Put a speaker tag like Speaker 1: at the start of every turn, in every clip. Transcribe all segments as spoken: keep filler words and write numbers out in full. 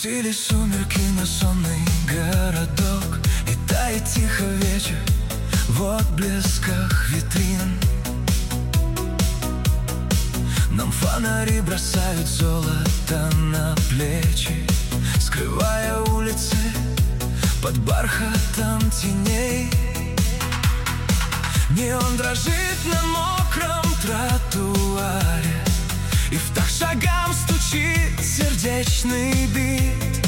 Speaker 1: Опустились сумерки на сонный городок, и тает тихо вечер в отблесках витрин. Нам фонари бросают золото на плечи, скрывая улицы под бархатом теней. Неон дрожит на мокром тротуаре, и в такт шагам стучит сердечный бит.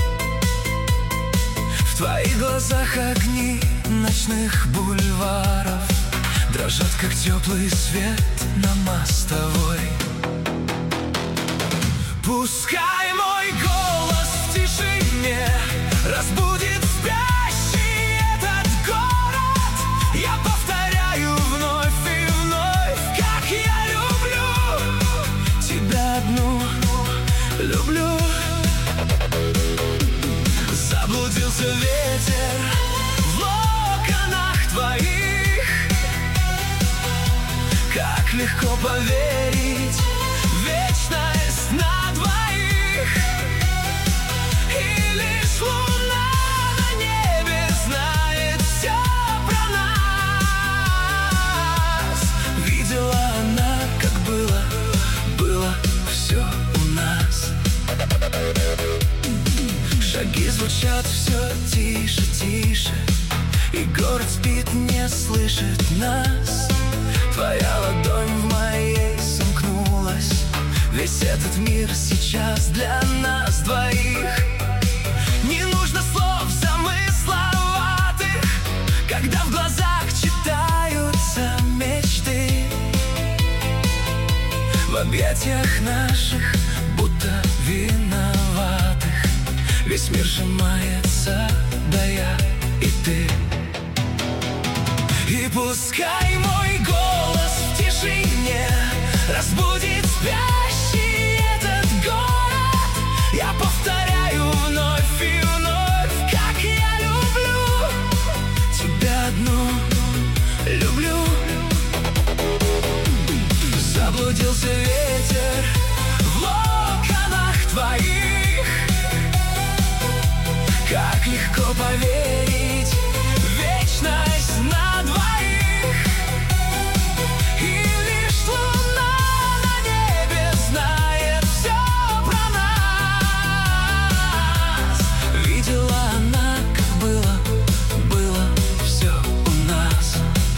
Speaker 1: В твоих глазах огни ночных бульваров дрожат, как теплый свет на мостовой. Пускай мой голос в тишине разбудит спящий этот город. Я повторяю вновь и вновь, как я люблю тебя одну, люблю. Заблудился ветер в локонах твоих. Как легко поверить в вечность на двоих. И лишь луна на небе знает все про нас. Видела она, как было, было все у нас. Шаги звучат все тише, тише, и город спит, не слышит нас. Твоя ладонь в моей сомкнулась. Весь этот мир сейчас для нас двоих. Не нужно слов замысловатых, когда в глазах читаются мечты. В объятиях наших будто виноватых весь мир сжимается, да я и ты. И пускай мой голос в тишине разбудит спящий этот город. Я повторяю вновь и вновь, как я люблю тебя одну, люблю. Заблудился ветер в локонах твоих. Как легко поверить в вечность на двоих. И лишь луна на небе знает все про нас. Видела она, как было, было все у нас.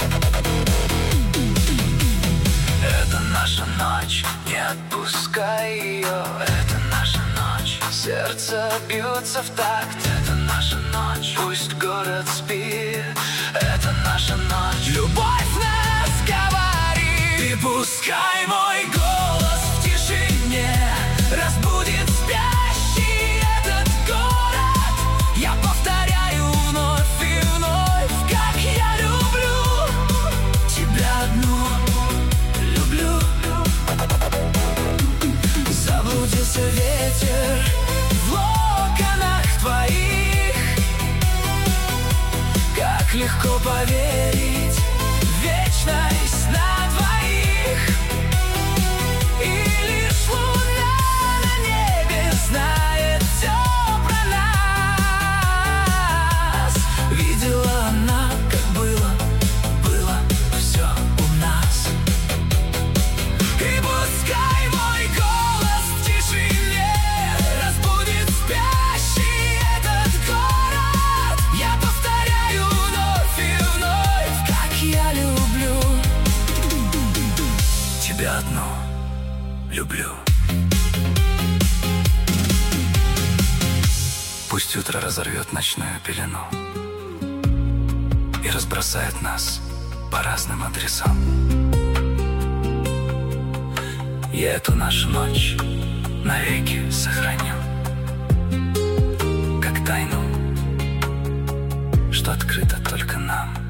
Speaker 1: Это наша ночь, не отпускай ее. Это наша ночь, сердце бьется в такт. Это наша ночь, пусть город спит. Это наша ночь, любовь нас говорит. И пускай мой голос в тишине разбудит спящий этот город. Я повторяю вновь и вновь, как я люблю тебя одну, люблю. Заблудился ветер в локонах твоих. Как легко поверить в вечность на двоих. И лишь луна на небе знает все про нас. Видела она, как было, было все у нас. И пускай мой голос в тишине разбудит спящий этот город. Я повторяю вновь и вновь, как я люблю тебя одну, люблю. Пусть утро разорвет ночную пелену и разбросает нас по разным адресам. Я эту нашу ночь навеки сохраню, как тайну, что открыто только нам.